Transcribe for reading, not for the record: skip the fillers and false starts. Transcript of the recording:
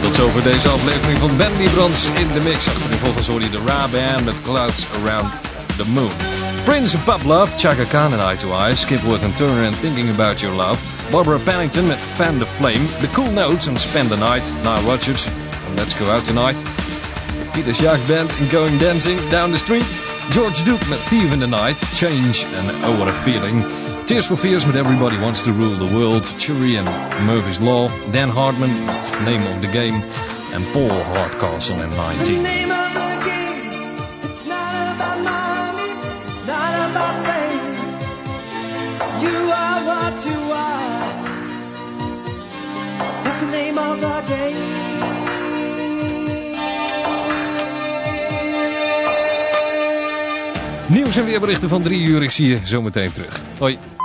Tot zover deze aflevering van Bendy Brands in de Mix. Achtereenvolgens hoor je de Ra Band met Clouds Around the Moon. Prince and Pub Love, Chaka Khan en Eye to Eye, Skipworth and Turner and Thinking About Your Love, Barbara Pennington met Fan the Flame, The Cool Notes and Spend the Night, Nile Rodgers and Let's Go Out Tonight, the Peter Schaak Band and Going Dancing Down the Street, George Duke met Thief in the Night, Change and Oh What a Feeling, Tears for Fears met Everybody Wants to Rule the World, Chury and Murphy's Law, Dan Hartman met Name of the Game and Paul Hardcastle in 19. Nieuws en weerberichten van 3 uur. Ik zie je zo meteen terug. Hoi.